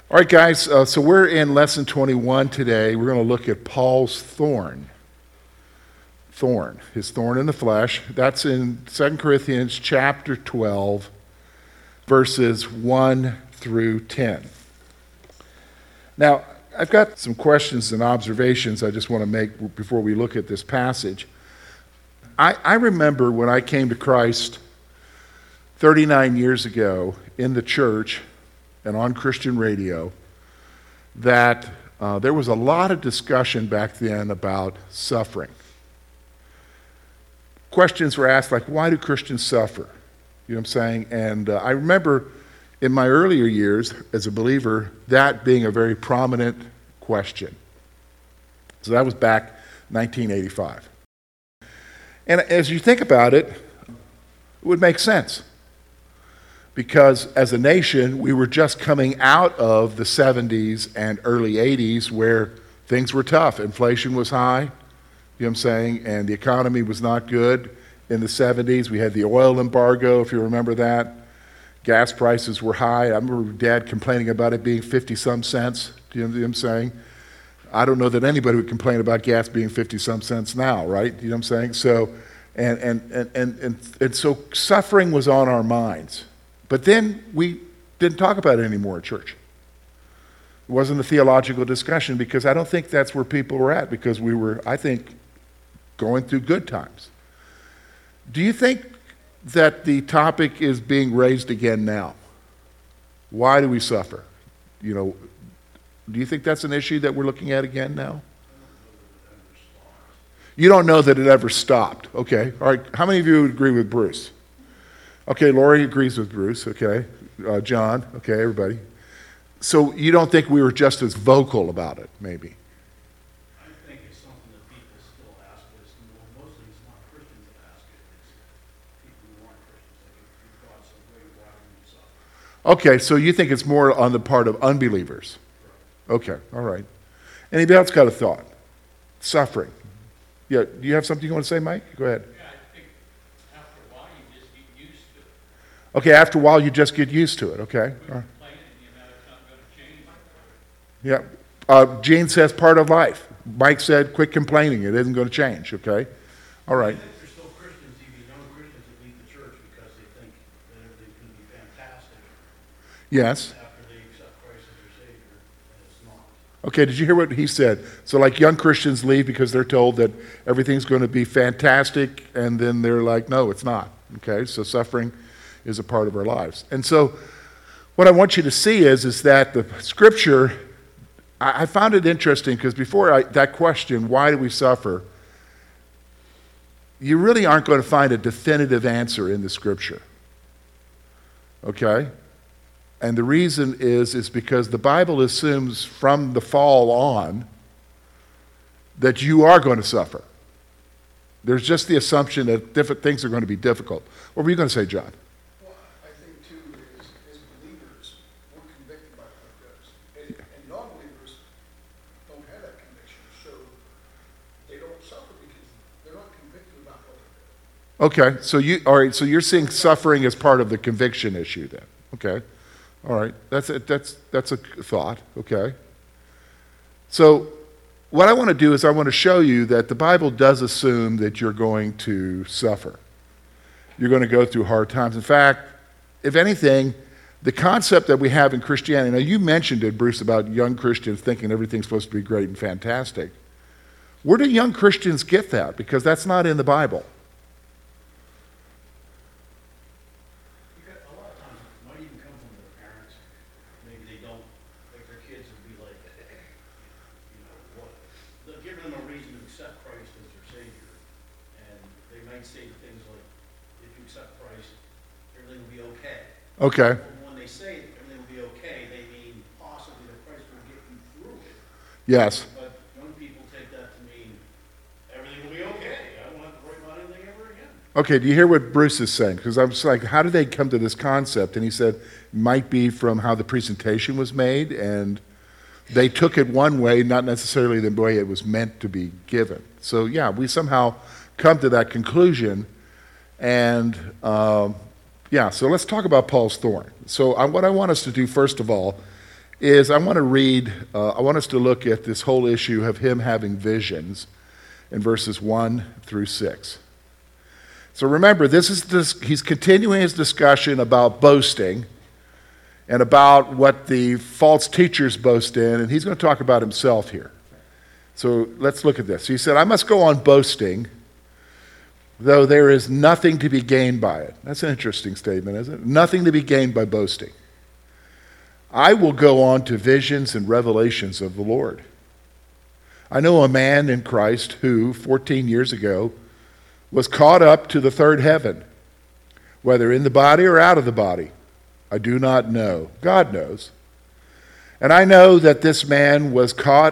All right, guys, so we're in lesson 21 today. We're going to look at Paul's thorn. His thorn in the flesh. That's in 2 Corinthians chapter 12, verses 1 through 10. Now, I've got some questions and observations I just want to make before we look at this passage. I remember when I came to Christ 39 years ago in the church and on Christian radio, that there was a lot of discussion back then about suffering. Questions were asked like, why do Christians suffer? You know what I'm saying? And I remember in my earlier years as a believer, that being a very prominent question. So that was back 1985. And as you think about it, it would make sense. Because as a nation, we were just coming out of the 70s and early 80s where things were tough. Inflation was high, you know what I'm saying, and the economy was not good. In the 70s, we had the oil embargo, if you remember that. Gas prices were high. I remember Dad complaining about it being 50-some cents, do you know what I'm saying? I don't know that anybody would complain about gas being 50-some cents now, right? You know what I'm saying? So, and so suffering was on our minds. But then we didn't talk about it anymore at church. It wasn't a theological discussion because I don't think that's where people were at because we were, I think, going through good times. Do you think that the topic is being raised again now? Why do we suffer? You know, do you think that's an issue that we're looking at again now? You don't know that it ever stopped. Okay. All right. How many of you would agree with Bruce? Okay, Lori agrees with Bruce, okay. John, okay, everybody. So you don't think we were just as vocal about it, maybe? I think it's something that people still ask, but mostly it's not Christians that ask it. It's people who aren't Christians. Like, if God's so great, why do you suffer? Okay, so you think it's more on the part of unbelievers? Right. Okay, all right. Anybody else got a thought? Suffering. Yeah, do you have something you want to say, Mike? Go ahead. Okay, after a while you just get used to it, okay? Yeah. Gene says part of life. Mike said quit complaining, it isn't going to change, okay? All right. I think there's still Christians, even young Christians, that leave the church because they think that everything's going to be fantastic. Yes. After they accept Christ as their Savior, and it's not. Okay, did you hear what he said? So like young Christians leave because they're told that everything's going to be fantastic, and then they're like, no, it's not, okay? So suffering is a part of our lives. And so what I want you to see is that the scripture, I found it interesting because before that question, why do we suffer, you really aren't going to find a definitive answer in the scripture. Okay? And the reason is because the Bible assumes from the fall on that you are going to suffer. There's just the assumption that different things are going to be difficult. What were you going to say, John? Okay, so you're seeing suffering as part of the conviction issue then. Okay. All right. That's a thought, okay? So what I want to do is I want to show you that the Bible does assume that you're going to suffer. You're going to go through hard times. In fact, if anything, the concept that we have in Christianity, now you mentioned it, Bruce, about young Christians thinking everything's supposed to be great and fantastic. Where do young Christians get that? Because that's not in the Bible. Okay. When they say everything will be okay, they mean possibly that Christ will get you through it. Yes. But young people take that to mean everything will be okay. I won't have to worry about anything ever again. Okay, do you hear what Bruce is saying? Because I was like, how did they come to this concept? And he said, it might be from how the presentation was made, and they took it one way, not necessarily the way it was meant to be given. So yeah, we somehow come to that conclusion, and so let's talk about Paul's thorn. So what I want us to do, first of all, is I want to read, I want us to look at this whole issue of him having visions in verses 1 through 6. So remember, he's continuing his discussion about boasting and about what the false teachers boast in, and he's going to talk about himself here. So let's look at this. He said, I must go on boasting, though there is nothing to be gained by it. That's an interesting statement, isn't it? Nothing to be gained by boasting. I will go on to visions and revelations of the Lord. I know a man in Christ who, 14 years ago, was caught up to the third heaven, whether in the body or out of the body. I do not know. God knows. And I know that this man was caught